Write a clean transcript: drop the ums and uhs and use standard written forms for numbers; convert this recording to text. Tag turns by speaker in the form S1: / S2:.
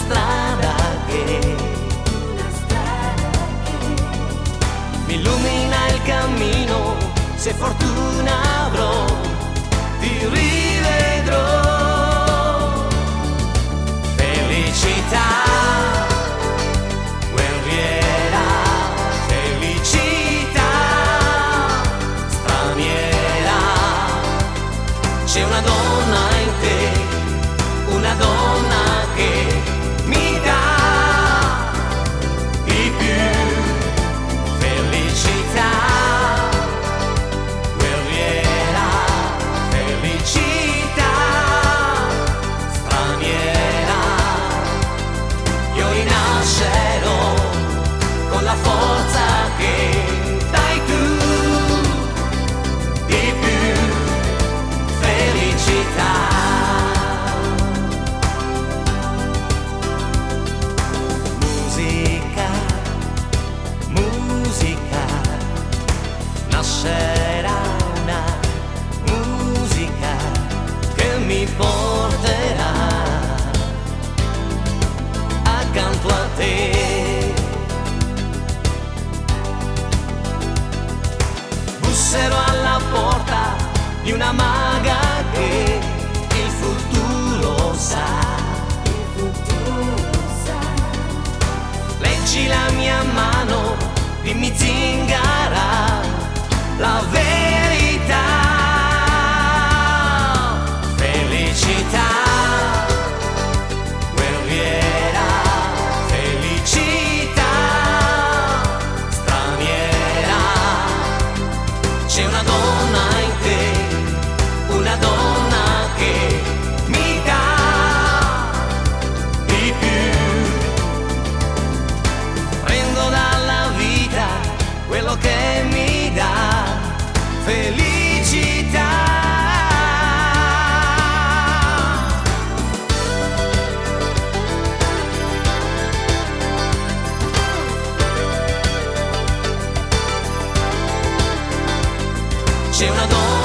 S1: strada che mi illumina il cammino, se fortuna avrò ti rivedrò. Felicità, guerriera, felicità, straniera, c'è una donna in te, una donna che mi dà di più. Felicità, guerriera, felicità, straniera, io rinascerò con la forza che dai tu, di più. Felicità. Musica, nascerà una musica che mi porterà accanto a te. Busserò alla porta di una maga che il futuro sa. Leggi la mia mano, dimmi zingara la verità. Felicità, guerriera, felicità, straniera, c'è una donna in te, una donna che mi dà di più. Prendo dalla vita quello che mi dà felicità. C'è una donna